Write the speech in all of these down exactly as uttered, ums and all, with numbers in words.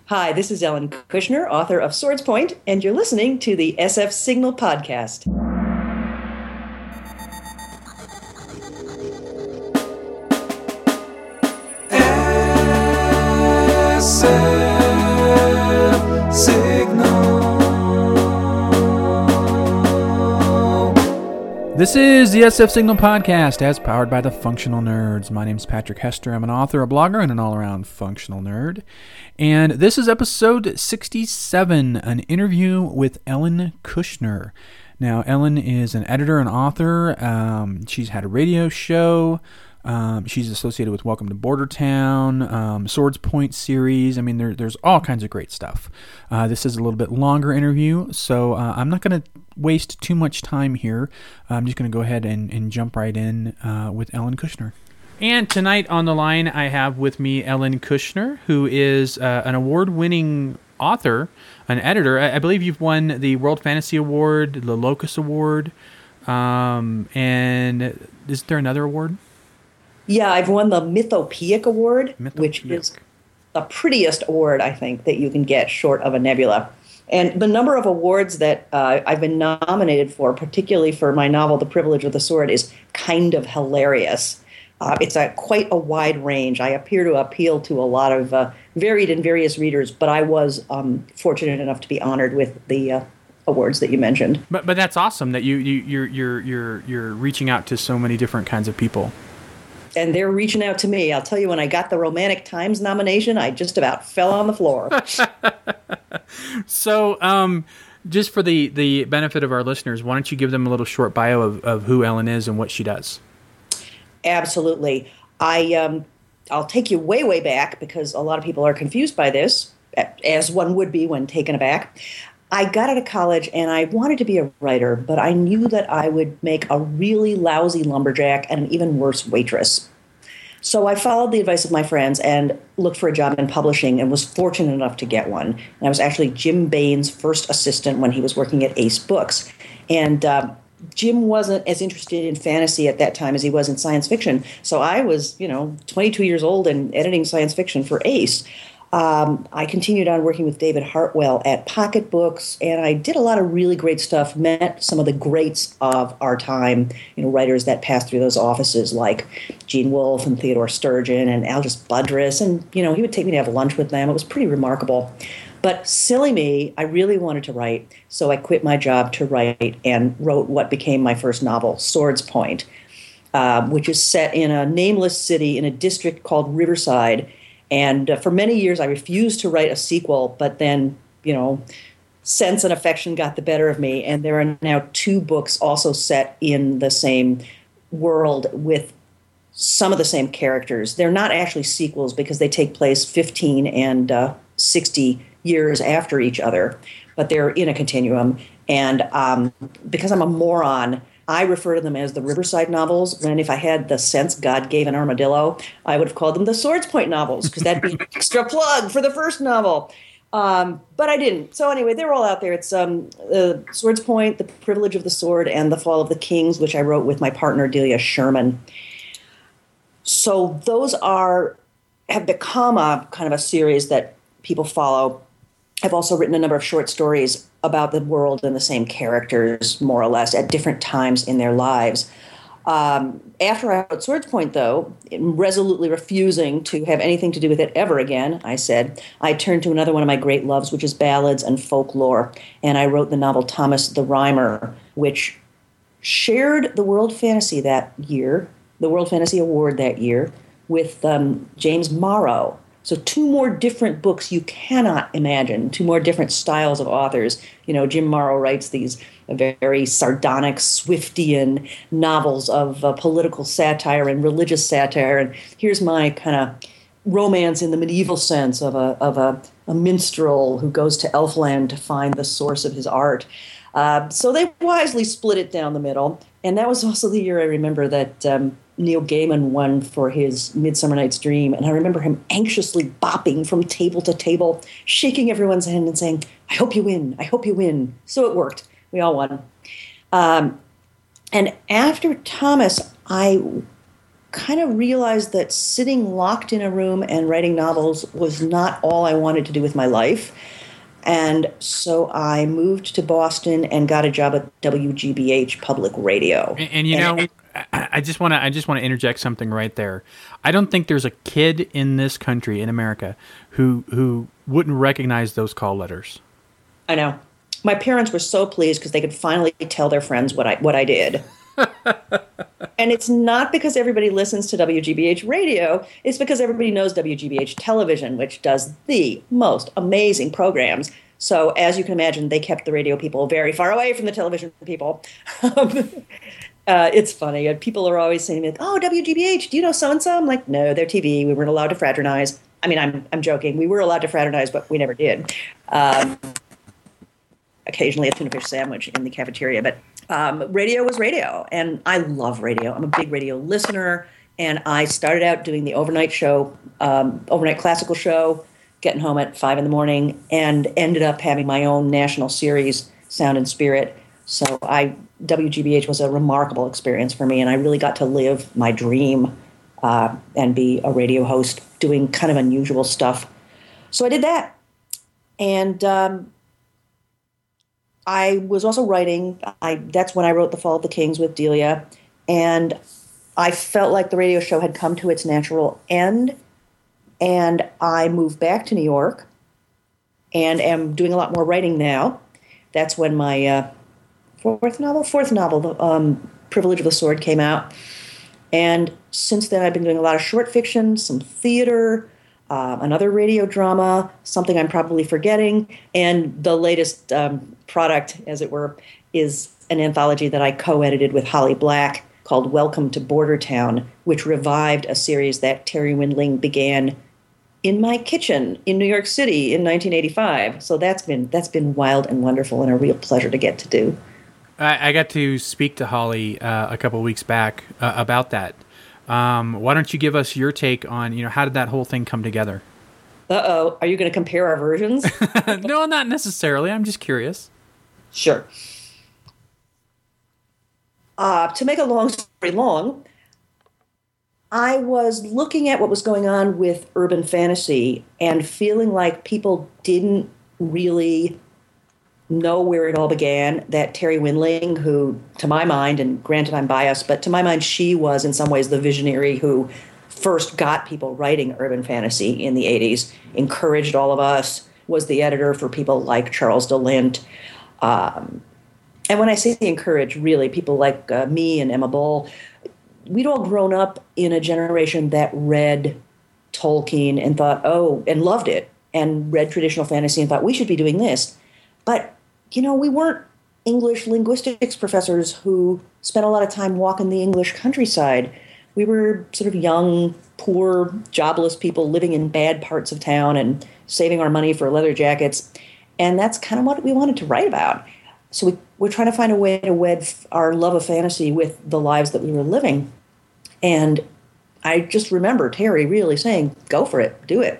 Hi, this is Ellen Kushner, author of Swords Point, and you're listening to the S F Signal Podcast. S F Signal. This is the S F Signal Podcast, as powered by the Functional Nerds. My name is Patrick Hester. I'm an author, a blogger, and an all-around functional nerd. And this is episode sixty-seven, an interview with Ellen Kushner. Now, Ellen is an editor and author. Um, she's had a radio show. Um, she's associated with Welcome to Bordertown, um, Swords Point series. I mean, there, there's all kinds of great stuff. Uh, this is a little bit longer interview, so uh, I'm not going to waste too much time here. I'm just going to go ahead and, and jump right in uh, with Ellen Kushner. And tonight on the line, I have with me Ellen Kushner, who is uh, an award-winning author, an editor. I, I believe you've won the World Fantasy Award, the Locus Award, um, and is there another award? Yeah, I've won the Mythopoeic Award, Mythopoeic. which is the prettiest award, I think, that you can get short of a nebula. And the number of awards that uh, I've been nominated for, particularly for my novel, The Privilege of the Sword, is kind of hilarious. Uh, it's a, quite a wide range. I appear to appeal to a lot of uh, varied and various readers, but I was um, fortunate enough to be honored with the uh, awards that you mentioned. But but that's awesome that you, you you're you're you're you're reaching out to so many different kinds of people. And they're reaching out to me. I'll tell you, when I got the Romantic Times nomination, I just about fell on the floor. So, um, just for the, the benefit of our listeners, why don't you give them a little short bio of, of who Ellen is and what she does? Absolutely. I, um, I'll take you way, way back because a lot of people are confused by this, as one would be when taken aback. I got out of college and I wanted to be a writer, but I knew that I would make a really lousy lumberjack and an even worse waitress. So I followed the advice of my friends and looked for a job in publishing and was fortunate enough to get one. And I was actually Jim Bain's first assistant when he was working at Ace Books. And uh, Jim wasn't as interested in fantasy at that time as he was in science fiction. So I was, you know, twenty-two years old and editing science fiction for Ace. Um, I continued on working with David Hartwell at Pocket Books, and I did a lot of really great stuff, met some of the greats of our time, you know, writers that passed through those offices like Gene Wolfe and Theodore Sturgeon and Aldous Budrys, and, you know, he would take me to have lunch with them. It was pretty remarkable. But silly me, I really wanted to write, so I quit my job to write and wrote what became my first novel, Swords Point, uh, which is set in a nameless city in a district called Riverside. And uh, for many years, I refused to write a sequel, but then, you know, sense and affection got the better of me. And there are now two books also set in the same world with some of the same characters. They're not actually sequels because they take place fifteen and uh, sixty years after each other, but they're in a continuum. And um, because I'm a moron, I refer to them as the Riverside novels, when if I had the sense God gave an armadillo, I would have called them the Swords Point novels, because that'd be an extra plug for the first novel. Um, but I didn't. So anyway, they're all out there. It's um, uh, Swords Point, The Privilege of the Sword, and The Fall of the Kings, which I wrote with my partner, Delia Sherman. So those are have become a kind of a series that people follow. I've also written a number of short stories about the world and the same characters, more or less, at different times in their lives. Um, after I wrote Swords Point, though, resolutely refusing to have anything to do with it ever again, I said, I turned to another one of my great loves, which is ballads and folklore. And I wrote the novel Thomas the Rhymer, which shared the World Fantasy that year, the World Fantasy Award that year, with um, James Morrow. So two more different books you cannot imagine, two more different styles of authors. You know, Jim Morrow writes these very sardonic, Swiftian novels of uh, political satire and religious satire. And here's my kind of romance in the medieval sense of a of a, a minstrel who goes to Elfland to find the source of his art. Uh, so they wisely split it down the middle. And that was also the year I remember that um, Neil Gaiman won for his Midsummer Night's Dream. And I remember him anxiously bopping from table to table, shaking everyone's hand and saying, I hope you win, I hope you win. So it worked. We all won. Um, and after Thomas, I kind of realized that sitting locked in a room and writing novels was not all I wanted to do with my life. And so I moved to Boston and got a job at W G B H Public Radio. And, and you know, I, I just want to I just want to interject something right there. I don't think there's a kid in this country, in America, who who wouldn't recognize those call letters. I know. My parents were so pleased because they could finally tell their friends what I what I did. And it's not because everybody listens to W G B H radio. It's because everybody knows W G B H television, which does the most amazing programs. So as you can imagine, they kept the radio people very far away from the television people. um, uh, it's funny. People are always saying to me, like, oh, W G B H, do you know so-and-so? I'm like, no, they're T V. We weren't allowed to fraternize. I mean, I'm I'm joking. We were allowed to fraternize, but we never did. Um, occasionally a tuna fish sandwich in the cafeteria, but Um, radio was radio, and I love radio. I'm a big radio listener, and I started out doing the overnight show, um, overnight classical show, getting home at five in the morning, and ended up having my own national series, Sound and Spirit. So I W G B H was a remarkable experience for me, and I really got to live my dream uh, and be a radio host doing kind of unusual stuff. So I did that, and um, I was also writing. I that's when I wrote The Fall of the Kings with Delia, and I felt like the radio show had come to its natural end, and I moved back to New York and am doing a lot more writing now. That's when my uh, fourth novel, fourth novel, The um, Privilege of the Sword, came out. And since then, I've been doing a lot of short fiction, some theater, Uh, another radio drama, something I'm probably forgetting, and the latest um, product, as it were, is an anthology that I co-edited with Holly Black called Welcome to Bordertown, which revived a series that Terry Windling began in my kitchen in New York City in nineteen eighty-five. So that's been that's been wild and wonderful and a real pleasure to get to do. I, I got to speak to Holly uh, a couple of weeks back uh, about that. Um, why don't you give us your take on, you know, how did that whole thing come together? Uh-oh. Are you going to compare our versions? No, not necessarily. I'm just curious. Sure. Uh, to make a long story long, I was looking at what was going on with urban fantasy and feeling like people didn't really know where it all began, that Terry Windling, who, to my mind, and granted I'm biased, but to my mind, she was in some ways the visionary who first got people writing urban fantasy in the eighties, encouraged all of us, was the editor for people like Charles DeLint. Um, and when I say encourage, really, people like uh, me and Emma Bull, we'd all grown up in a generation that read Tolkien and thought, oh, and loved it, and read traditional fantasy and thought, we should be doing this. But you know, we weren't English linguistics professors who spent a lot of time walking the English countryside. We were sort of young, poor, jobless people living in bad parts of town and saving our money for leather jackets. And that's kind of what we wanted to write about. So we, we're trying to find a way to wed our love of fantasy with the lives that we were living. And I just remember Terry really saying, go for it, do it.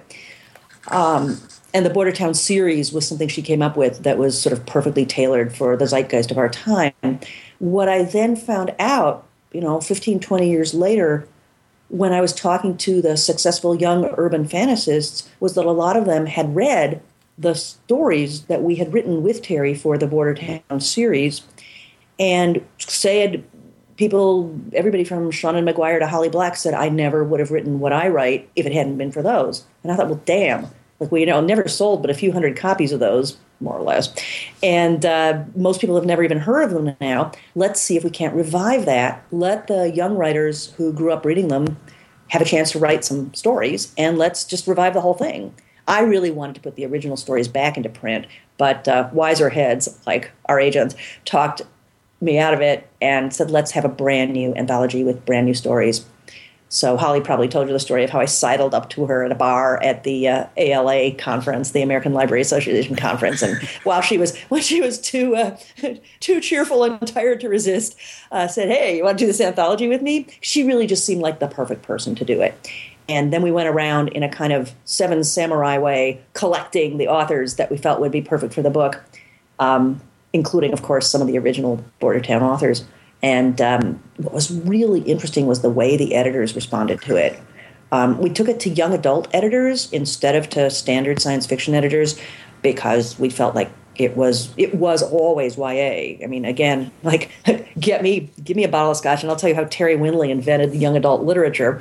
Um, And the Bordertown series was something she came up with that was sort of perfectly tailored for the zeitgeist of our time. What I then found out, you know, fifteen, twenty years later, when I was talking to the successful young urban fantasists, was that a lot of them had read the stories that we had written with Terry for the Bordertown series, and said, people, everybody from Seanan McGuire to Holly Black said, I never would have written what I write if it hadn't been for those. And I thought, well, damn. Like, we, you know, never sold but a few hundred copies of those, more or less. And uh, most people have never even heard of them now. Let's see if we can't revive that. Let the young writers who grew up reading them have a chance to write some stories, and let's just revive the whole thing. I really wanted to put the original stories back into print, but uh, wiser heads, like our agents, talked me out of it and said, let's have a brand new anthology with brand new stories. So Holly probably told you the story of how I sidled up to her at a bar at the uh, A L A conference, the American Library Association conference, and while she was when she was too uh, too cheerful and tired to resist, uh, said, "Hey, you want to do this anthology with me?" She really just seemed like the perfect person to do it. And then we went around in a kind of Seven Samurai way, collecting the authors that we felt would be perfect for the book, um, including, of course, some of the original Bordertown authors. And um, what was really interesting was the way the editors responded to it. Um, we took it to young adult editors instead of to standard science fiction editors because we felt like it was it was always Y A. I mean, again, like get me give me a bottle of scotch and I'll tell you how Terry Winley invented young adult literature.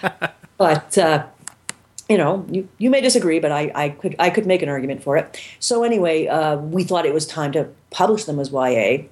But uh, you know, you, you may disagree, but I, I could I could make an argument for it. So anyway, uh, we thought it was time to publish them as Y A,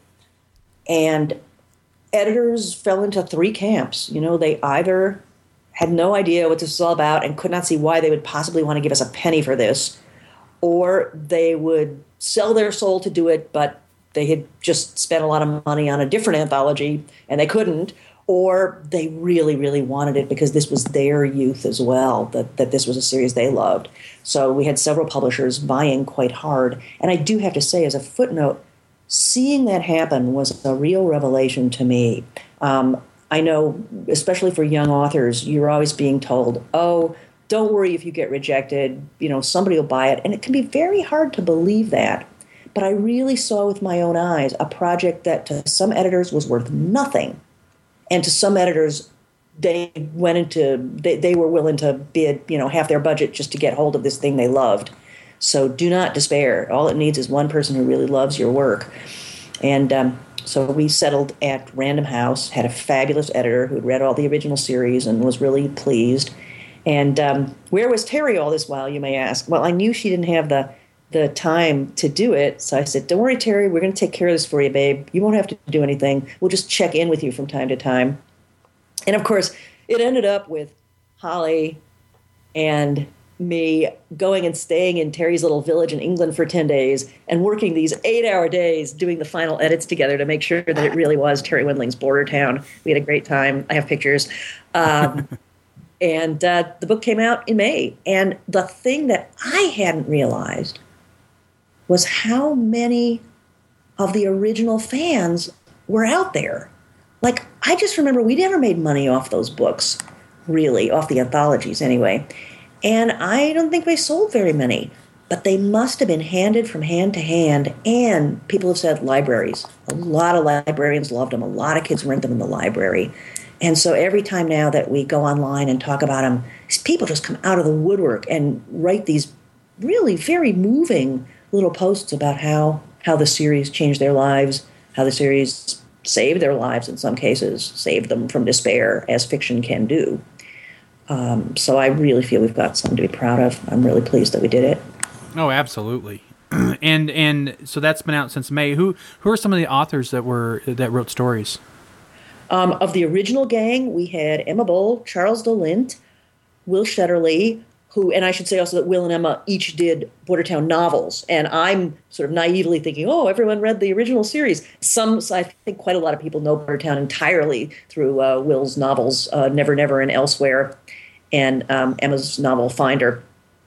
and editors fell into three camps. You know, they either had no idea what this was all about and could not see why they would possibly want to give us a penny for this, or they would sell their soul to do it, but they had just spent a lot of money on a different anthology and they couldn't, or they really, really wanted it because this was their youth as well, that, that this was a series they loved. So we had several publishers vying quite hard. And I do have to say, as a footnote, seeing that happen was a real revelation to me. Um, I know, especially for young authors, you're always being told, oh, don't worry if you get rejected, you know, somebody will buy it. And it can be very hard to believe that. But I really saw with my own eyes a project that to some editors was worth nothing. And to some editors, they went into, they, they were willing to bid, you know, half their budget just to get hold of this thing they loved. So do not despair. All it needs is one person who really loves your work. And um, so we settled at Random House, had a fabulous editor who'd read all the original series and was really pleased. And um, where was Terry all this while, you may ask? Well, I knew she didn't have the the time to do it. So I said, don't worry, Terry, we're going to take care of this for you, babe. You won't have to do anything. We'll just check in with you from time to time. And, of course, it ended up with Holly and me going and staying in Terry's little village in England for ten days and working these eight-hour days doing the final edits together to make sure that it really was Terry Windling's Border Town. We had a great time. I have pictures. Um And uh, the book came out in May. And the thing that I hadn't realized was how many of the original fans were out there. Like, I just remember we never made money off those books, really, off the anthologies anyway. And I don't think we sold very many. But they must have been handed from hand to hand. And people have said libraries. A lot of librarians loved them. A lot of kids rent them in the library. And so every time now that we go online and talk about them, people just come out of the woodwork and write these really very moving little posts about how, how the series changed their lives, how the series saved their lives in some cases, saved them from despair, as fiction can do. Um, so I really feel we've got something to be proud of. I'm really pleased that we did it. Oh, absolutely. and and so that's been out since May. Who who are some of the authors that were that wrote stories? Um, of the original gang, we had Emma Bull, Charles DeLint, Will Shetterly, who, and I should say also that Will and Emma each did Bordertown novels. And I'm sort of naively thinking, oh, everyone read the original series. Some, I think quite a lot of people know Bordertown entirely through uh, Will's novels, uh, Never Never and Elsewhere, and um, Emma's novel Finder.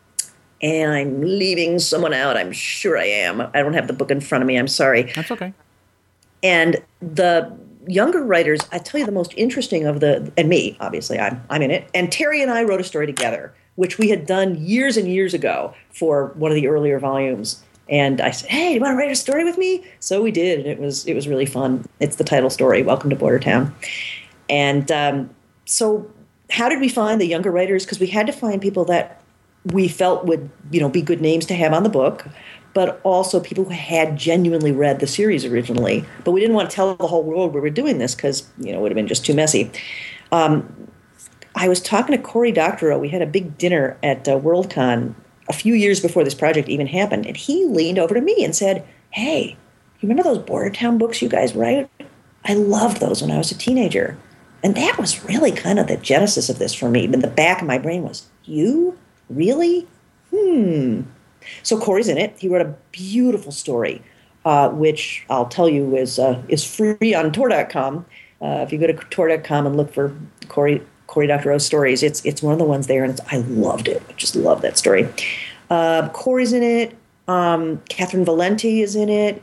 And I'm leaving someone out. I'm sure I am. I don't have the book in front of me. I'm sorry. That's okay. And the younger writers, I tell you the most interesting of the, and me, obviously, I'm I'm in it, and Terry and I wrote a story together, which we had done years and years ago for one of the earlier volumes. And I said, hey, you want to write a story with me? So we did, and it was it was really fun. It's the title story, Welcome to Bordertown. And um, so how did we find the younger writers? Because we had to find people that we felt would, you know, be good names to have on the book, but also people who had genuinely read the series originally. But we didn't want to tell the whole world we were doing this because, you know, it would have been just too messy. Um, I was talking to Cory Doctorow. We had a big dinner at uh, Worldcon a few years before this project even happened, and he leaned over to me and said, hey, you remember those Bordertown books you guys write? I loved those when I was a teenager. And that was really kind of the genesis of this for me. In the back of my brain was, you? Really? Hmm. So Cory's in it. He wrote a beautiful story, uh, which I'll tell you is uh, is free on Tor dot com. Uh, if you go to Tor dot com and look for Cory Cory Doctorow's stories, it's it's one of the ones there, and it's, I loved it. I just love that story. Uh, Cory's in it. Um, Catherine Valenti is in it.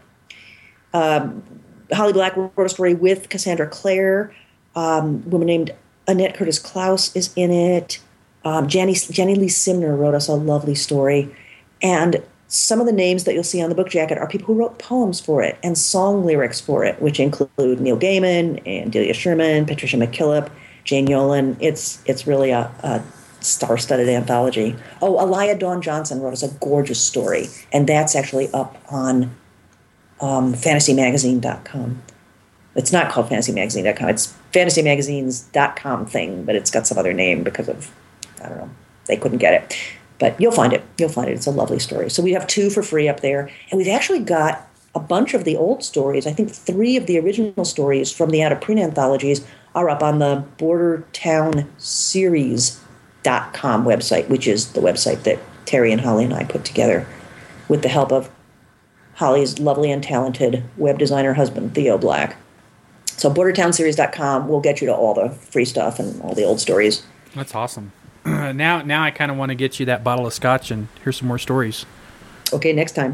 Um, Holly Black wrote a story with Cassandra Clare. Um, a woman named Annette Curtis Klaus is in it. Um, Jenny, Jenny Lee Simner wrote us a lovely story. And some of the names that you'll see on the book jacket are people who wrote poems for it and song lyrics for it, which include Neil Gaiman and Delia Sherman, Patricia McKillip, Jane Yolen. It's it's really a, a star-studded anthology. Oh, Elia Dawn Johnson wrote us a gorgeous story, and that's actually up on um, fantasy magazine dot com. It's not called fantasy magazine dot com. It's fantasy magazines dot com thing, but it's got some other name because of, I don't know, they couldn't get it. But you'll find it. You'll find it. It's a lovely story. So we have two for free up there. And we've actually got a bunch of the old stories. I think three of the original stories from the Out of Print anthologies are up on the border town series dot com website, which is the website that Terry and Holly and I put together with the help of Holly's lovely and talented web designer husband, Theo Black. So border town series dot com will get you to all the free stuff and all the old stories. That's awesome. now now I kind of want to get you that bottle of scotch and hear some more stories. Okay, next time.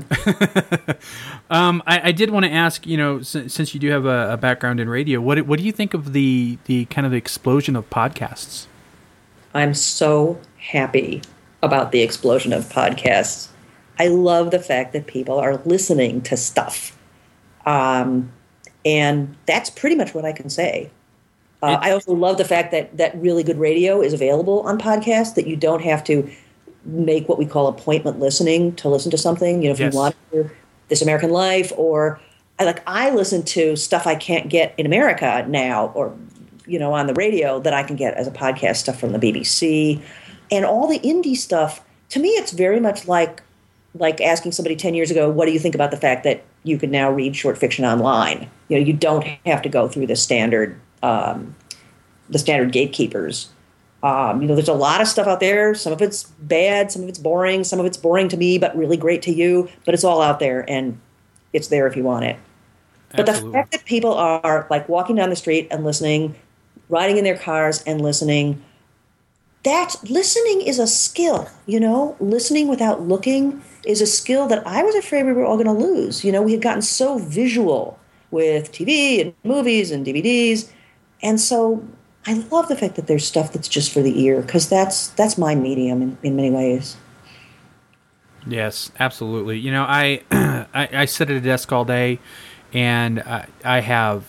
um, I, I did want to ask, you know, since, since you do have a, a background in radio, what what do you think of the the kind of explosion of podcasts? I'm so happy about the explosion of podcasts. I love the fact that people are listening to stuff. Um, and that's pretty much what I can say. Uh, I also love the fact that, that really good radio is available on podcasts, that you don't have to make what we call appointment listening to listen to something. You know, if yes. you want to hear This American Life, or I like I listen to stuff I can't get in America now, or you know, on the radio that I can get as a podcast, stuff from the B B C, and all the indie stuff. To me, it's very much like like asking somebody ten years ago, what do you think about the fact that you can now read short fiction online? You know, you don't have to go through the standard um, the standard gatekeepers. Um, you know, there's a lot of stuff out there. Some of it's bad, some of it's boring, some of it's boring to me, but really great to you. But it's all out there, and it's there if you want it. But Absolutely. The fact that people are like walking down the street and listening, riding in their cars and listening, that listening is a skill, you know, listening without looking is a skill that I was afraid we were all going to lose. You know, we had gotten so visual with T V and movies and D V Ds. And so I love the fact that there's stuff that's just for the ear, because that's that's my medium in, in many ways. Yes, absolutely. You know, I, I, I sit at a desk all day, and I, I have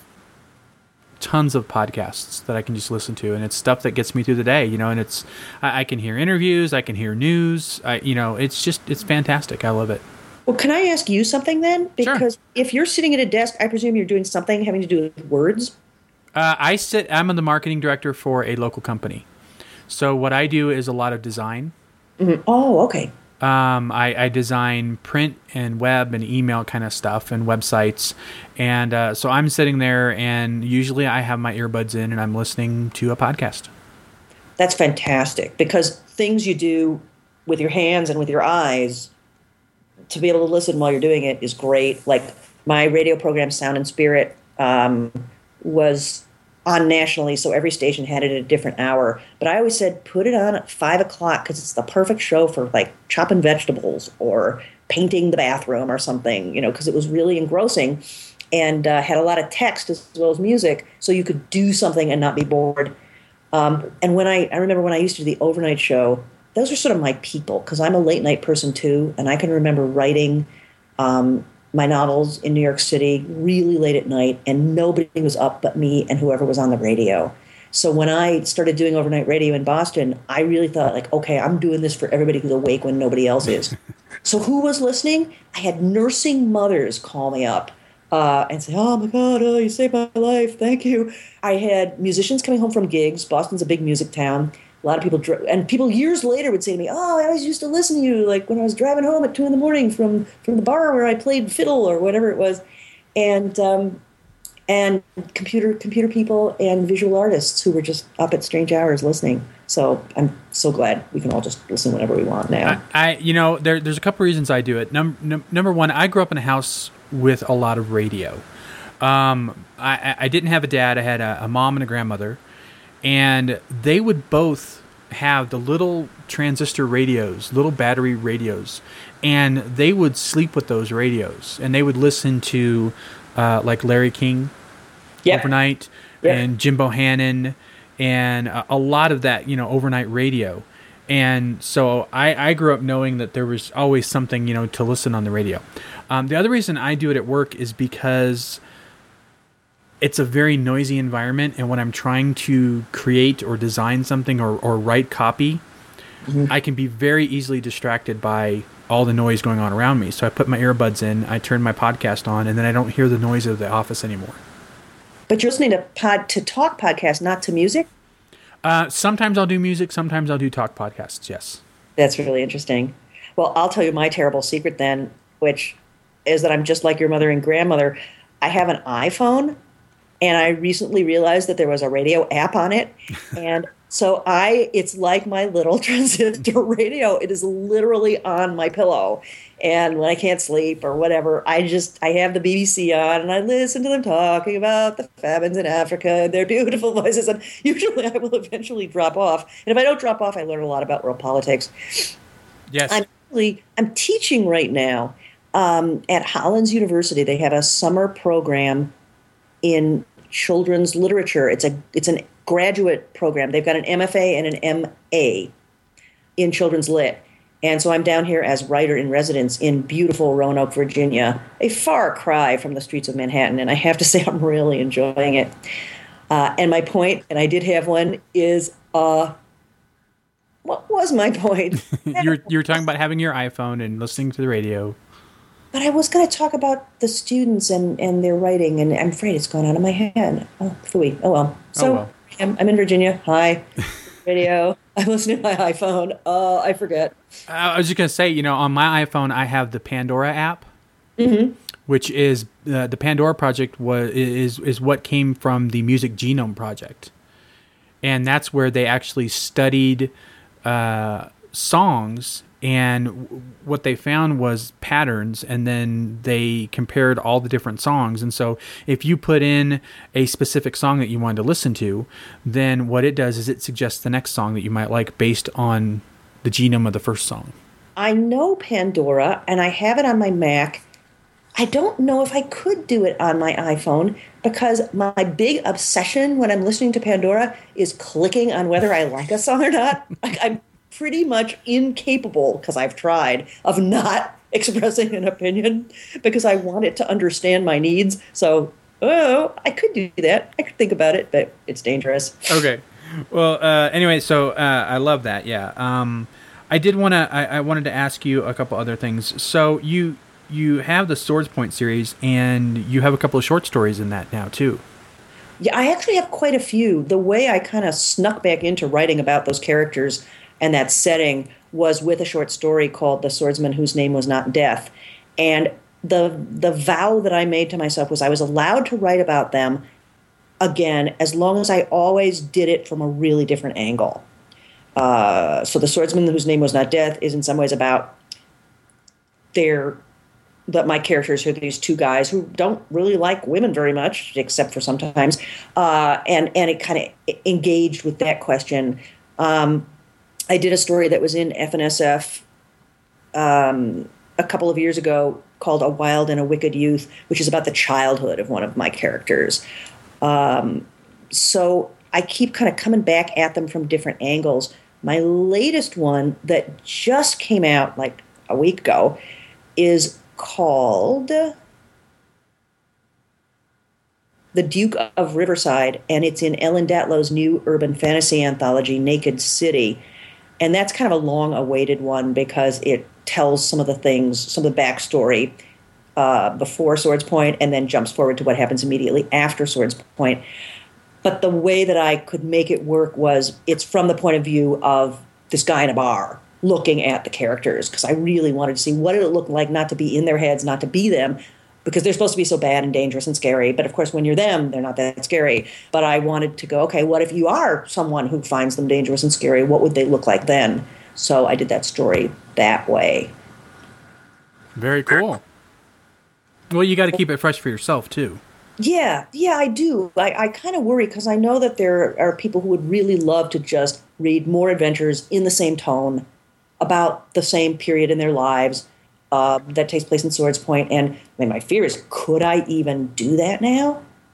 tons of podcasts that I can just listen to, and it's stuff that gets me through the day, you know, and it's, I, I can hear interviews, I can hear news, I, you know, it's just, it's fantastic. I love it. Well, can I ask you something then? Because Sure. If you're sitting at a desk, I presume you're doing something having to do with words. Uh, I sit, I'm the marketing director for a local company. So what I do is a lot of design. Mm-hmm. Oh, okay. Um, I, I design print and web and email kind of stuff and websites. And uh, so I'm sitting there, and usually I have my earbuds in and I'm listening to a podcast. That's fantastic, because things you do with your hands and with your eyes, to be able to listen while you're doing it is great. Like my radio program, Sound and Spirit, um, was on nationally, so every station had it at a different hour. But I always said, put it on at five o'clock because it's the perfect show for like chopping vegetables or painting the bathroom or something, you know, because it was really engrossing and uh, had a lot of text as well as music, so you could do something and not be bored. Um, and when I, I remember when I used to do the overnight show, those were sort of my people, because I'm a late night person too, and I can remember writing um, my novels in New York City really late at night, and nobody was up but me and whoever was on the radio. So when I started doing overnight radio in Boston, I really thought, like, okay, I'm doing this for everybody who's awake when nobody else is. So who was listening? I had nursing mothers call me up uh, and say, oh, my God, oh, you saved my life. Thank you. I had musicians coming home from gigs. Boston's a big music town. A lot of people, dr- and people years later would say to me, oh, I always used to listen to you, like when I was driving home at two in the morning from, from the bar where I played fiddle or whatever it was. And um, and computer computer people and visual artists who were just up at strange hours listening. So I'm so glad we can all just listen whenever we want now. I, I you know, there, there's a couple reasons I do it. Num- num- number one, I grew up in a house with a lot of radio. Um, I, I didn't have a dad. I had a, a mom and a grandmother. And they would both have the little transistor radios, little battery radios, and they would sleep with those radios, and they would listen to uh, like Larry King yep. overnight yep. and Jim Bohannon and a, a lot of that, you know, overnight radio. And so I, I grew up knowing that there was always something, you know, to listen on the radio. Um, the other reason I do it at work is because it's a very noisy environment. And when I'm trying to create or design something or, or write copy, mm-hmm. I can be very easily distracted by all the noise going on around me. So I put my earbuds in, I turn my podcast on, and then I don't hear the noise of the office anymore. But you're listening to pod to talk podcasts, not to music? Uh, sometimes I'll do music. Sometimes I'll do talk podcasts. Yes. That's really interesting. Well, I'll tell you my terrible secret then, which is that I'm just like your mother and grandmother. I have an iPhone, and I recently realized that there was a radio app on it. And so I, it's like my little transistor radio. It is literally on my pillow. And when I can't sleep or whatever, I just, I have the B B C on and I listen to them talking about the famines in Africa and their beautiful voices. And usually I will eventually drop off. And if I don't drop off, I learn a lot about world politics. Yes. I'm actually, I'm teaching right now um, at Hollins University. They have a summer program in children's literature. It's a, it's an graduate program. They've got an M F A and an M A in children's lit. And so I'm down here as writer in residence in beautiful Roanoke, Virginia, a far cry from the streets of Manhattan. And I have to say I'm really enjoying it. Uh, and my point, and I did have one, is uh, what was my point? you're, you're talking about having your iPhone and listening to the radio. But I was going to talk about the students and, and their writing, and I'm afraid it's gone out of my head. Oh, phooey. Oh, well. So oh, well. I'm, I'm in Virginia. Hi. Radio. I'm listening to my iPhone. Uh, I forget. I was just going to say, you know, on my iPhone, I have the Pandora app, mm-hmm. which is uh, the Pandora project was is is what came from the Music Genome Project, and that's where they actually studied uh, songs. And w- what they found was patterns, and then they compared all the different songs. And so if you put in a specific song that you wanted to listen to, then what it does is it suggests the next song that you might like based on the genome of the first song. I know Pandora, and I have it on my Mac. I don't know if I could do it on my iPhone, because my big obsession when I'm listening to Pandora is clicking on whether I like a song or not. Like, I'm pretty much incapable, because I've tried, of not expressing an opinion because I want it to understand my needs. So, oh, I could do that. I could think about it, but it's dangerous. Okay. Well, uh, anyway, so uh, I love that. Yeah. Um, I did want to, I, I wanted to ask you a couple other things. So you, you have the Swords Point series, and you have a couple of short stories in that now too. Yeah, I actually have quite a few. The way I kind of snuck back into writing about those characters and that setting was with a short story called The Swordsman Whose Name Was Not Death. And the the vow that I made to myself was I was allowed to write about them again as long as I always did it from a really different angle. Uh, so The Swordsman Whose Name Was Not Death is in some ways about their that my characters are these two guys who don't really like women very much, except for sometimes, uh, and and it kind of engaged with that question. Um, I did a story that was in F N S F um, a couple of years ago called A Wild and a Wicked Youth, which is about the childhood of one of my characters. Um, so I keep kind of coming back at them from different angles. My latest one that just came out like a week ago is called The Duke of Riverside, and it's in Ellen Datlow's new urban fantasy anthology, Naked City. And that's kind of a long-awaited one because it tells some of the things, some of the backstory uh, before Swords Point, and then jumps forward to what happens immediately after Swords Point. But the way that I could make it work was it's from the point of view of this guy in a bar looking at the characters, because I really wanted to see what did it look like not to be in their heads, not to be them, because they're supposed to be so bad and dangerous and scary. But of course, when you're them, they're not that scary. But I wanted to go, okay, what if you are someone who finds them dangerous and scary? What would they look like then? So I did that story that way. Very cool. Well, you got to keep it fresh for yourself, too. Yeah, yeah, I do. I, I kind of worry because I know that there are people who would really love to just read more adventures in the same tone about the same period in their lives. Uh, that takes place in Swords Point. And I mean, my fear is, could I even do that now?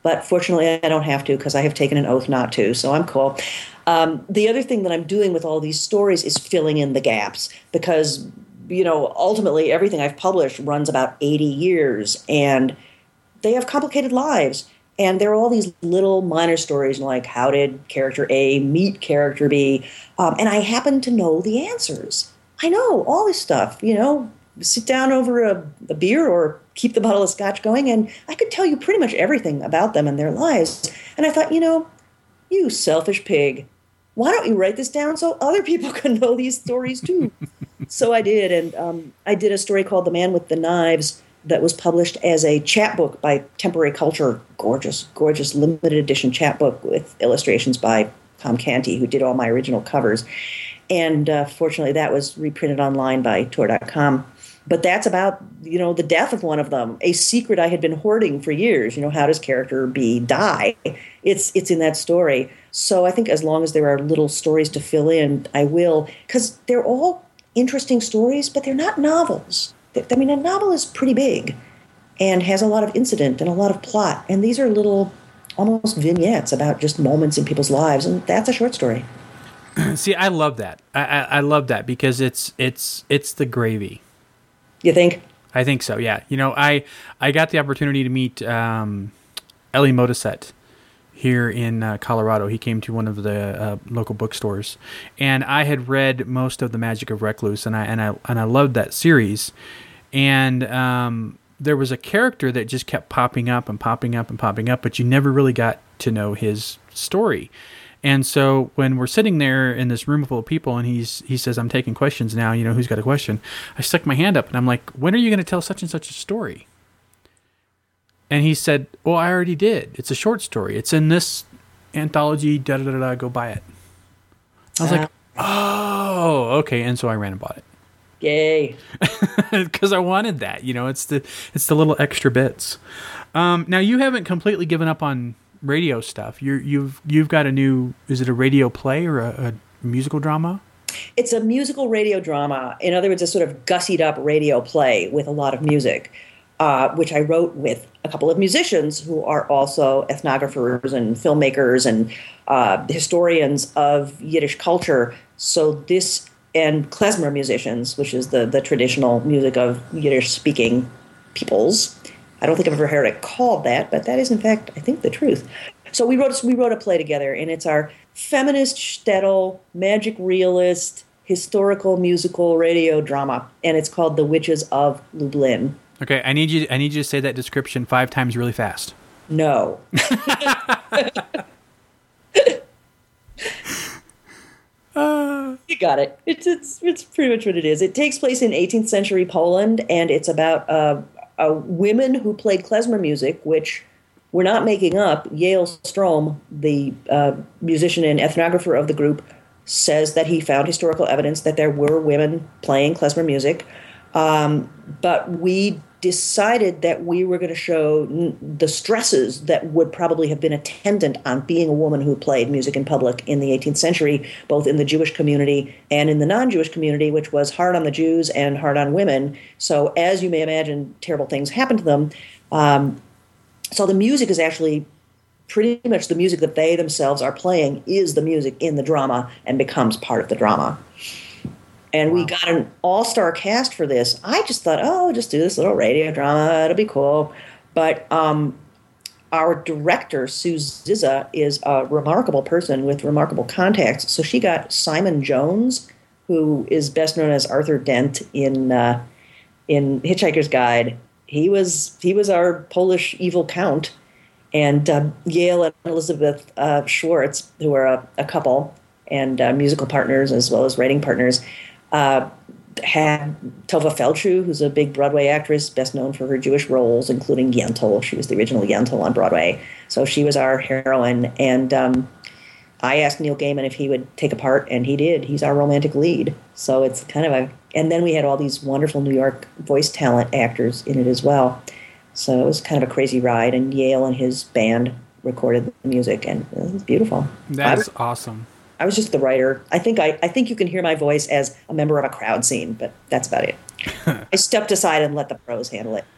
but fortunately I don't have to because I have taken an oath not to, so I'm cool. Um, the other thing that I'm doing with all these stories is filling in the gaps because, you know, ultimately everything I've published runs about eighty years, and they have complicated lives. And there are all these little minor stories like, how did character A meet character B? Um, and I happen to know the answers. I know all this stuff, you know, sit down over a, a beer or keep the bottle of scotch going, and I could tell you pretty much everything about them and their lives. And I thought, you know, you selfish pig, why don't you write this down so other people can know these stories too? So I did, and um, I did a story called The Man with the Knives that was published as a chapbook by Temporary Culture, gorgeous, gorgeous limited edition chapbook with illustrations by Tom Canty, who did all my original covers. And uh, fortunately, that was reprinted online by Tor dot com. But that's about, you know, the death of one of them, a secret I had been hoarding for years. You know, how does character B die? It's it's in that story. So I think as long as there are little stories to fill in, I will, because they're all interesting stories, but they're not novels. I mean, a novel is pretty big and has a lot of incident and a lot of plot. And these are little, almost vignettes about just moments in people's lives. And that's a short story. See, I love that. I, I, I love that because it's it's it's the gravy. You think? I think so, yeah. You know, I, I got the opportunity to meet um, Elie Modesitt here in uh, Colorado. He came to one of the uh, local bookstores. And I had read most of The Magic of Recluse, and I and I, and I loved that series. And um, there was a character that just kept popping up and popping up and popping up, but you never really got to know his story. And so when we're sitting there in this room full of people and he's he says, I'm taking questions now, you know, who's got a question? I stuck my hand up and I'm like, when are you going to tell such and such a story? And he said, well, I already did. It's a short story. It's in this anthology, da-da-da-da, go buy it. I was uh, like, oh, okay. And so I ran and bought it. Yay. Because I wanted that, you know, it's the it's the little extra bits. Um, now, you haven't completely given up on radio stuff. You're, you've you've got a new, is it a radio play or a, a musical drama? It's a musical radio drama. In other words, a sort of gussied up radio play with a lot of music, uh, which I wrote with a couple of musicians who are also ethnographers and filmmakers and uh, historians of Yiddish culture. So this, and klezmer musicians, which is the, the traditional music of Yiddish-speaking peoples. I don't think I've ever heard it called that, but that is, in fact, I think, the truth. So we wrote we wrote a play together, and it's our feminist shtetl, magic realist, historical musical radio drama, and it's called The Witches of Lublin. Okay, I need you. I need you to say that description five times really fast. No. uh, you got it. It's it's it's pretty much what it is. It takes place in eighteenth century Poland, and it's about uh, uh, women who played klezmer music, which we're not making up. Yael Strom, the uh, musician and ethnographer of the group, says that he found historical evidence that there were women playing klezmer music. Um, but we decided that we were going to show n- the stresses that would probably have been attendant on being a woman who played music in public in the eighteenth century, both in the Jewish community and in the non-Jewish community, which was hard on the Jews and hard on women. So as you may imagine, terrible things happened to them. Um, so the music is actually pretty much the music that they themselves are playing is the music in the drama and becomes part of the drama. And wow. We got an all-star cast for this. I just thought, oh, just do this little radio drama. It'll be cool. But um, our director, Sue Zizza, is a remarkable person with remarkable contacts. So she got Simon Jones, who is best known as Arthur Dent in uh, in Hitchhiker's Guide. He was he was our Polish evil count. And uh, Yael and Elizabeth uh, Schwartz, who are a, a couple and uh, musical partners as well as writing partners, uh, had Tova Feldshuh, who's a big Broadway actress, best known for her Jewish roles, including Yentl. She was the original Yentl on Broadway. So she was our heroine. And um, I asked Neil Gaiman if he would take a part, and he did. He's our romantic lead. So it's kind of a... And then we had all these wonderful New York voice talent actors in it as well. So it was kind of a crazy ride, and Yael and his band recorded the music, and it was beautiful. That's I, awesome. I was just the writer. I think I, I think you can hear my voice as a member of a crowd scene, but that's about it. I stepped aside and let the pros handle it.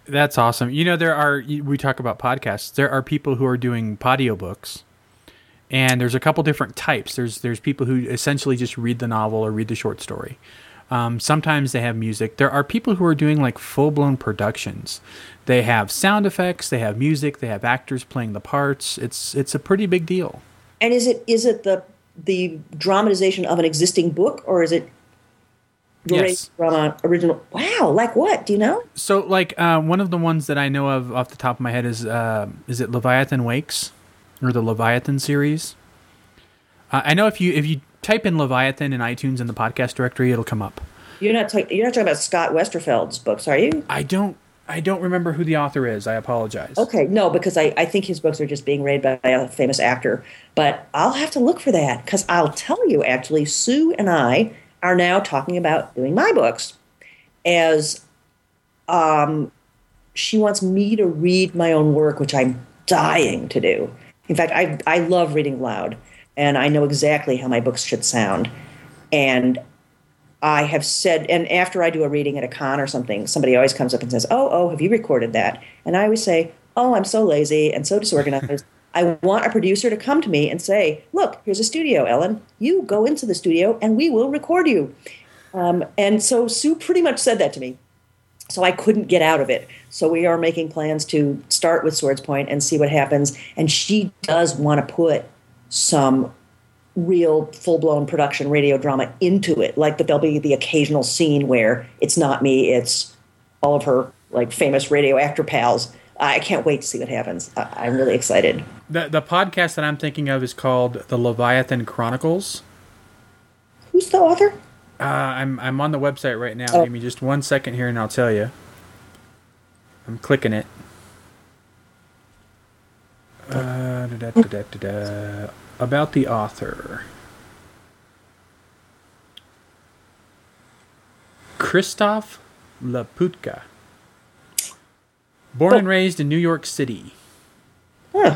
That's awesome. You know, there are, we talk about podcasts, there are people who are doing audiobooks, and there's a couple different types. There's there's people who essentially just read the novel or read the short story. Um, sometimes they have music. There are people who are doing like full-blown productions. They have sound effects, they have music, they have actors playing the parts. It's it's a pretty big deal. And is it is it the the dramatization of an existing book, or is it yes. drama original? Wow, like what? Do you know? So like uh, one of the ones that I know of off the top of my head is uh, is it Leviathan Wakes, or the Leviathan series? Uh, I know if you if you type in Leviathan in iTunes in the podcast directory, it'll come up. You're not ta- you're not talking about Scott Westerfeld's books, are you? I don't I don't remember who the author is. I apologize. Okay, no, because I, I think his books are just being read by a famous actor. But I'll have to look for that, because I'll tell you, actually, Sue and I are now talking about doing my books, as um, she wants me to read my own work, which I'm dying to do. In fact, I I love reading loud, and I know exactly how my books should sound. And I have said, and after I do a reading at a con or something, somebody always comes up and says, oh, oh, have you recorded that? And I always say, oh, I'm so lazy and so disorganized. I want a producer to come to me and say, look, here's a studio, Ellen. You go into the studio and we will record you. Um, and so Sue pretty much said that to me. So I couldn't get out of it. So we are making plans to start with Swords Point and see what happens. And she does want to put some real full-blown production radio drama into it, like, but there'll be the occasional scene where it's not me, it's all of her like famous radio actor pals. I can't wait to see what happens. I- I'm really excited. The the podcast that I'm thinking of is called The Leviathan Chronicles. Who's the author? Uh, I'm I'm on the website right now. Oh. Give me just one second here and I'll tell you. I'm clicking it. Uh, da, da, da, da, da, da. About the author. Christoph Laputka. Born Oh. and raised in New York City. Huh.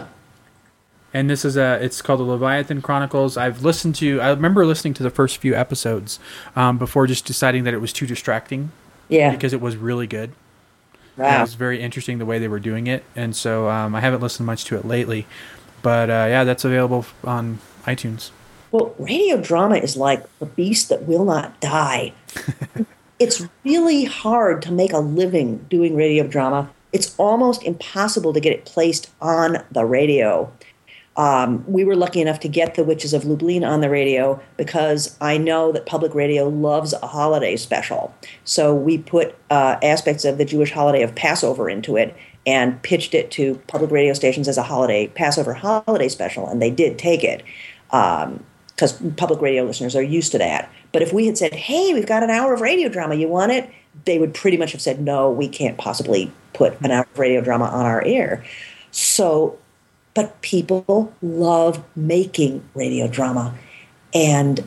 And this is a, it's called the Leviathan Chronicles. I've listened to, I remember listening to the first few episodes um, before just deciding that it was too distracting. Yeah. Because it was really good. Wow. It was very interesting the way they were doing it. And so um, I haven't listened much to it lately. But uh, yeah, that's available on iTunes. Well, radio drama is like the beast that will not die. It's really hard to make a living doing radio drama. It's almost impossible to get it placed on the radio. Um, we were lucky enough to get The Witches of Lublin on the radio because I know that public radio loves a holiday special. So we put uh, aspects of the Jewish holiday of Passover into it and pitched it to public radio stations as a holiday, Passover holiday special, and they did take it because um, public radio listeners are used to that. But if we had said, hey, we've got an hour of radio drama, you want it? They would pretty much have said, no, we can't possibly put an hour of radio drama on our air. So, but people love making radio drama, and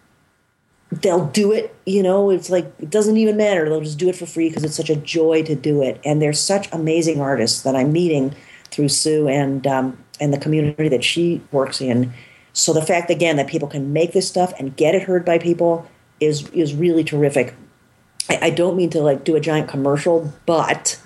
they'll do it, you know, it's like, it doesn't even matter. They'll just do it for free because it's such a joy to do it. And they're such amazing artists that I'm meeting through Sue and um, and the community that she works in. So the fact, again, that people can make this stuff and get it heard by people is is really terrific. I, I don't mean to, like, do a giant commercial, but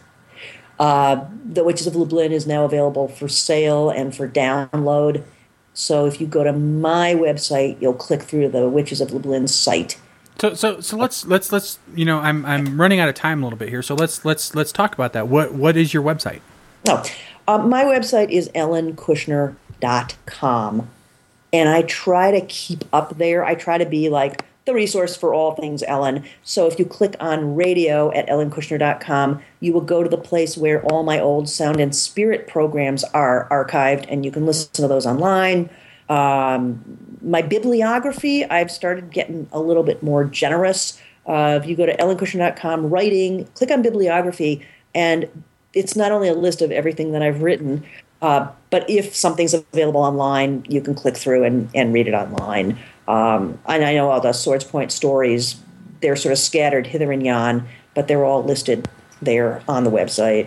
uh, The Witches of Lublin is now available for sale and for download. So if you go to my website, you'll click through the Witches of Lublin site. So so so let's let's let's you know I'm I'm running out of time a little bit here. So let's let's let's talk about that. What what is your website? Oh, uh, my website is ellen kushner dot com, and I try to keep up there. I try to be like the resource for all things Ellen. So if you click on radio at ellen kushner dot com, you will go to the place where all my old Sound and Spirit programs are archived, and you can listen to those online. Um, my bibliography, I've started getting a little bit more generous. Uh, if you go to ellen kushner dot com, writing, click on bibliography, and it's not only a list of everything that I've written, uh, but if something's available online, you can click through and, and read it online. Um, and I know all the Swords Point stories, they're sort of scattered hither and yon, but they're all listed there on the website.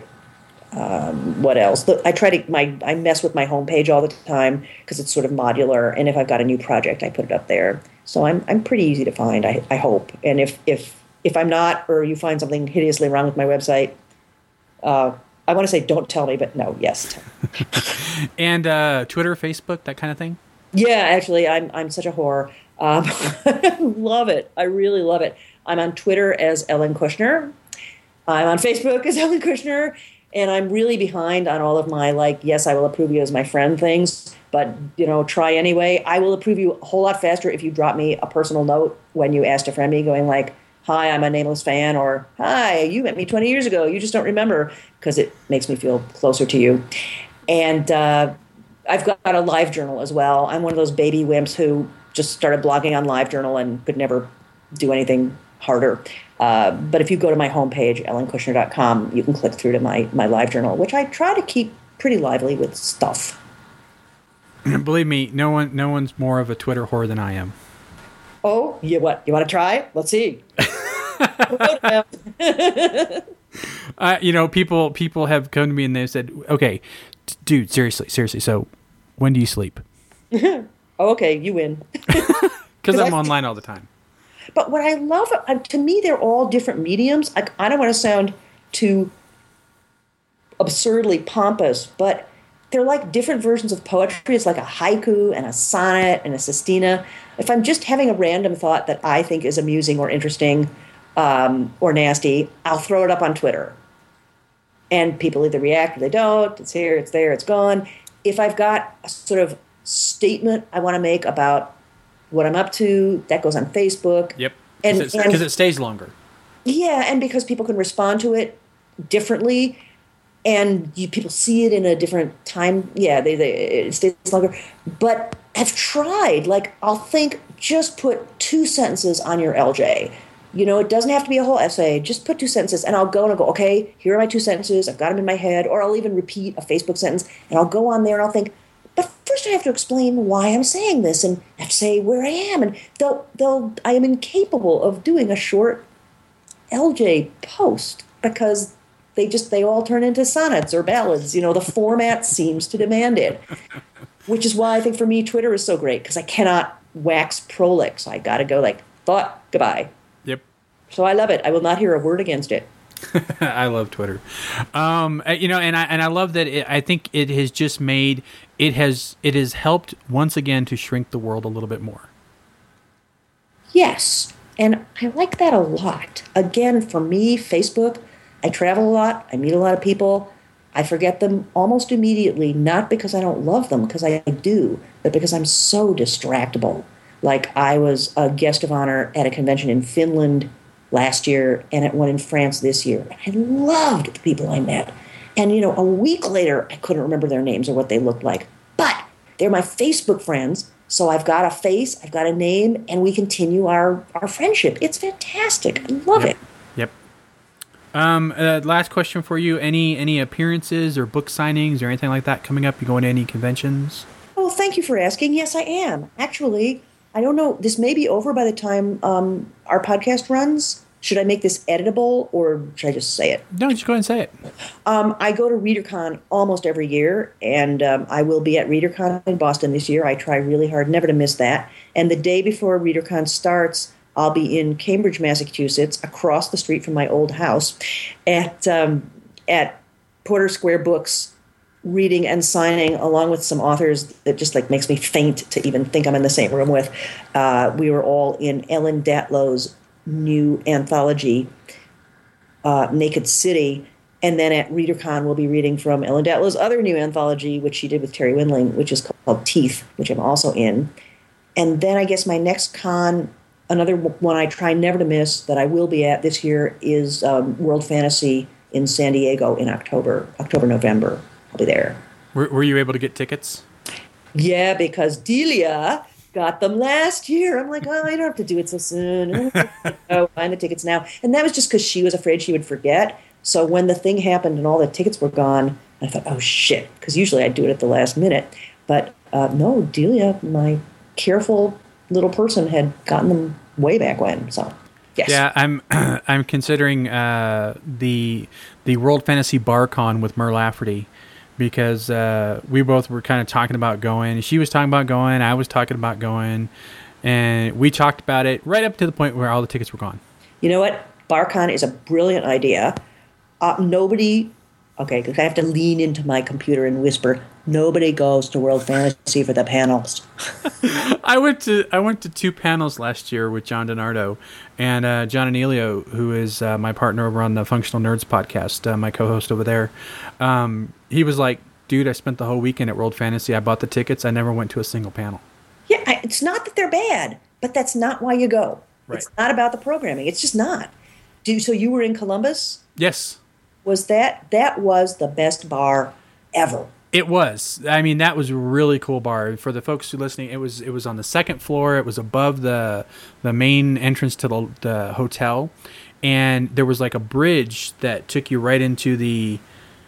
Um, what else? I try to my I mess with my homepage all the time because it's sort of modular, and if I've got a new project, I put it up there. So I'm I'm pretty easy to find, I, I hope. And if if if I'm not, or you find something hideously wrong with my website, Uh, I want to say don't tell me, but no, yes. And uh, Twitter, Facebook, that kind of thing? Yeah, actually, I'm I'm such a whore. Um, love it. I really love it. I'm on Twitter as Ellen Kushner. I'm on Facebook as Ellen Kushner. And I'm really behind on all of my, like, yes, I will approve you as my friend things. But, you know, try anyway. I will approve you a whole lot faster if you drop me a personal note when you ask to friend me, going like, hi, I'm a nameless fan, or hi, you met me twenty years ago. You just don't remember, because it makes me feel closer to you. And uh, I've got a LiveJournal as well. I'm one of those baby wimps who just started blogging on LiveJournal and could never do anything harder. Uh, but if you go to my homepage, ellen kushner dot com, you can click through to my, my LiveJournal, which I try to keep pretty lively with stuff. Believe me, no one, no one's more of a Twitter whore than I am. Oh, you what? You want to try? Let's see. uh, you know, people people have come to me and they've said, "Okay, d- dude, seriously, seriously. So, when do you sleep?" Oh, okay, you win. Because I'm I, online all the time. But what I love, uh, to me, they're all different mediums. I, I don't want to sound too absurdly pompous, but they're like different versions of poetry. It's like a haiku and a sonnet and a sestina. If I'm just having a random thought that I think is amusing or interesting um, or nasty, I'll throw it up on Twitter. And people either react or they don't. It's here, it's there, it's gone. If I've got a sort of statement I want to make about what I'm up to, that goes on Facebook. Yep, because it, it stays longer. Yeah, and because people can respond to it differently, and you, people see it in a different time. Yeah, they, they it stays longer. But I've tried. Like, I'll think, just put two sentences on your L J. You know, it doesn't have to be a whole essay. Just put two sentences, and I'll go and I'll go, okay, here are my two sentences. I've got them in my head. Or I'll even repeat a Facebook sentence, and I'll go on there, and I'll think, but first I have to explain why I'm saying this, and I have to say where I am. And they'll, they'll, I am incapable of doing a short L J post, because they just, they all turn into sonnets or ballads. You know, the format seems to demand it, which is why I think for me, Twitter is so great, because I cannot wax prolix. I got to go like, thought, goodbye. Yep. So I love it. I will not hear a word against it. I love Twitter. Um, you know, and I, and I love that it, I think it has just made, it has, it has helped once again to shrink the world a little bit more. Yes. And I like that a lot. Again, for me, Facebook, I travel a lot. I meet a lot of people. I forget them almost immediately, not because I don't love them, because I do, but because I'm so distractible. Like, I was a guest of honor at a convention in Finland last year and at one in France this year. I loved the people I met. And, you know, a week later, I couldn't remember their names or what they looked like. But they're my Facebook friends, so I've got a face, I've got a name, and we continue our, our friendship. It's fantastic. I love yep. it. Yep. Um, uh, last question for you. Any any appearances or book signings or anything like that coming up? You going to any conventions? Oh, thank you for asking. Yes, I am. Actually, I don't know. This may be over by the time um, our podcast runs. Should I make this editable, or should I just say it? No, just go ahead and say it. Um, I go to ReaderCon almost every year, and um, I will be at ReaderCon in Boston this year. I try really hard never to miss that. And the day before ReaderCon starts, I'll be in Cambridge, Massachusetts, across the street from my old house, at um, at Porter Square Books, reading and signing along with some authors that just like makes me faint to even think I'm in the same room with. Uh, we were all in Ellen Datlow's new anthology, uh, Naked City. And then at ReaderCon, we'll be reading from Ellen Datlow's other new anthology, which she did with Terry Windling, which is called Teeth, which I'm also in. And then I guess my next con, another one I try never to miss that I will be at this year, is um, World Fantasy in San Diego in October, October, November. I'll be there. Were, were you able to get tickets? Yeah, because Delia got them last year. I'm like, oh, I don't have to do it so soon. Oh, find the tickets now. And that was just because she was afraid she would forget. So when the thing happened and all the tickets were gone, I thought, oh, shit. Because usually I do it at the last minute. But uh, no, Delia, my careful little person, had gotten them way back when. So, yes. Yeah, I'm I'm considering uh, the the World Fantasy BarCon with Mur Lafferty, because uh, we both were kind of talking about going. She was talking about going. I was talking about going. And we talked about it right up to the point where all the tickets were gone. You know what? BarCon is a brilliant idea. Uh, nobody Okay, because I have to lean into my computer and whisper, nobody goes to World Fantasy for the panels. I went to I went to two panels last year with John DiNardo and uh, John Anelio, who is uh, my partner over on the Functional Nerds podcast, uh, my co-host over there. Um, he was like, dude, I spent the whole weekend at World Fantasy. I bought the tickets. I never went to a single panel. Yeah, I, it's not that they're bad, but that's not why you go. Right. It's not about the programming. It's just not. Do, so you were in Columbus? Yes. Was that, that was the best bar ever. It was. I mean, that was a really cool bar. For the folks who are listening, it was it was on the second floor. It was above the the main entrance to the, the hotel. And there was like a bridge that took you right into the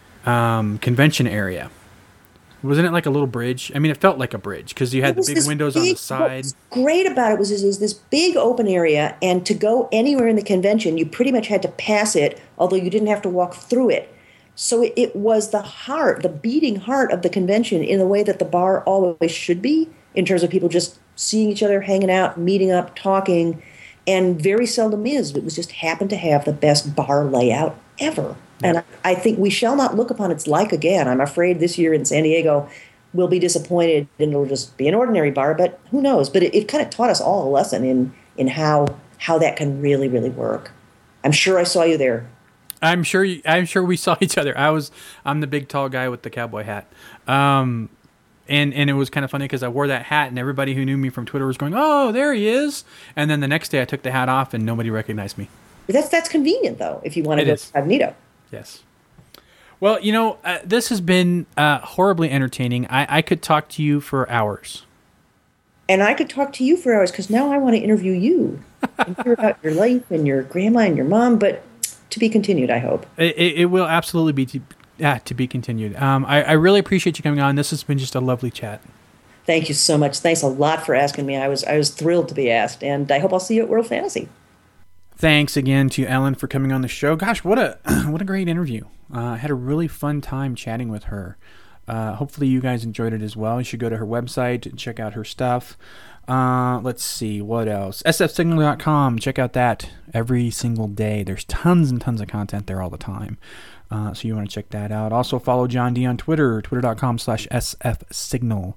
um, convention area. Wasn't it like a little bridge? I mean, it felt like a bridge because you had the big windows big, on the side. What's great about it was is, is this big open area, and to go anywhere in the convention, you pretty much had to pass it, although you didn't have to walk through it. So it, it was the heart, the beating heart of the convention in the way that the bar always should be, in terms of people just seeing each other, hanging out, meeting up, talking, and very seldom is. It was just happened to have the best bar layout ever. And I think we shall not look upon its like again. I'm afraid this year in San Diego we'll be disappointed and it'll just be an ordinary bar, but who knows? But it, it kind of taught us all a lesson in, in how how that can really, really work. I'm sure I saw you there. I'm sure you, I'm sure we saw each other. I was I'm the big tall guy with the cowboy hat. Um, and, and it was kind of funny because I wore that hat and everybody who knew me from Twitter was going, oh, there he is. And then the next day I took the hat off and nobody recognized me. That's, that's convenient, though, if you want to go incognito. Yes. Well, you know, uh, this has been uh, horribly entertaining. I, I could talk to you for hours. And I could talk to you for hours because now I want to interview you and hear about your life and your grandma and your mom, but to be continued, I hope. It, it will absolutely be to, uh, to be continued. Um, I, I really appreciate you coming on. This has been just a lovely chat. Thank you so much. Thanks a lot for asking me. I was I was thrilled to be asked, and I hope I'll see you at World Fantasy. Thanks again to Ellen for coming on the show. Gosh, what a what a great interview. Uh, I had a really fun time chatting with her. Uh, hopefully you guys enjoyed it as well. You should go to her website and check out her stuff. Uh, let's see, what else? S F signal dot com. Check out that every single day. There's tons and tons of content there all the time. Uh, so you want to check that out. Also follow John D on Twitter, twitter.com slash sfsignal.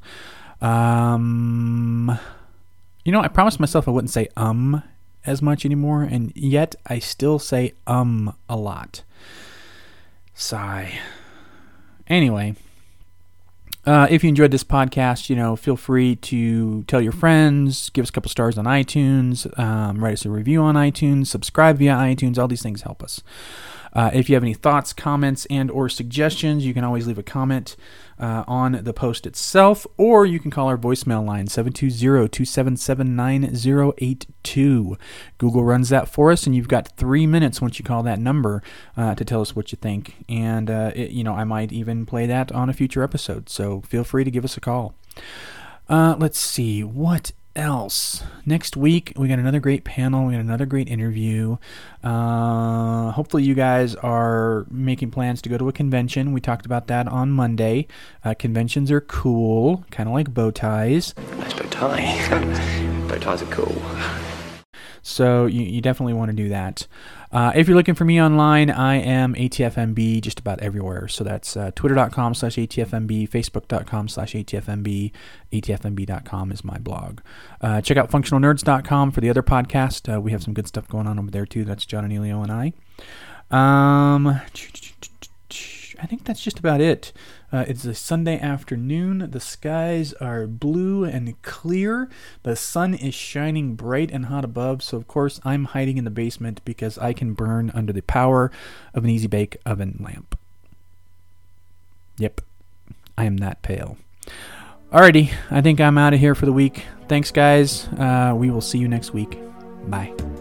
Um, you know, I promised myself I wouldn't say um as much anymore, and yet I still say um a lot. Sigh. Anyway, uh, if you enjoyed this podcast, you know, feel free to tell your friends, give us a couple stars on iTunes, um, write us a review on iTunes, subscribe via iTunes. All these things help us. Uh, if you have any thoughts, comments, and or suggestions, you can always leave a comment uh, on the post itself, or you can call our voicemail line, seven two zero, two seven seven, nine zero eight two. Google runs that for us, and you've got three minutes once you call that number uh, to tell us what you think. And, uh, it, you know, I might even play that on a future episode, so feel free to give us a call. Uh, let's see, what else? Next week, we got another great panel. We got another great interview. Uh, hopefully you guys are making plans to go to a convention. We talked about that on Monday. Uh, conventions are cool, kind of like bow ties. Nice bow tie. Bow ties are cool. So you, you definitely want to do that. Uh, if you're looking for me online, I am A T F M B just about everywhere. So that's uh, twitter.com slash ATFMB, facebook.com slash ATFMB, A T F M B dot com is my blog. Uh, check out functional nerds dot com for the other podcast. Uh, we have some good stuff going on over there too. That's John Anelio and I. Um, I think that's just about it. Uh, it's a Sunday afternoon. The skies are blue and clear. The sun is shining bright and hot above. So, of course, I'm hiding in the basement because I can burn under the power of an Easy Bake Oven lamp. Yep, I am that pale. Alrighty, I think I'm out of here for the week. Thanks, guys. Uh, we will see you next week. Bye.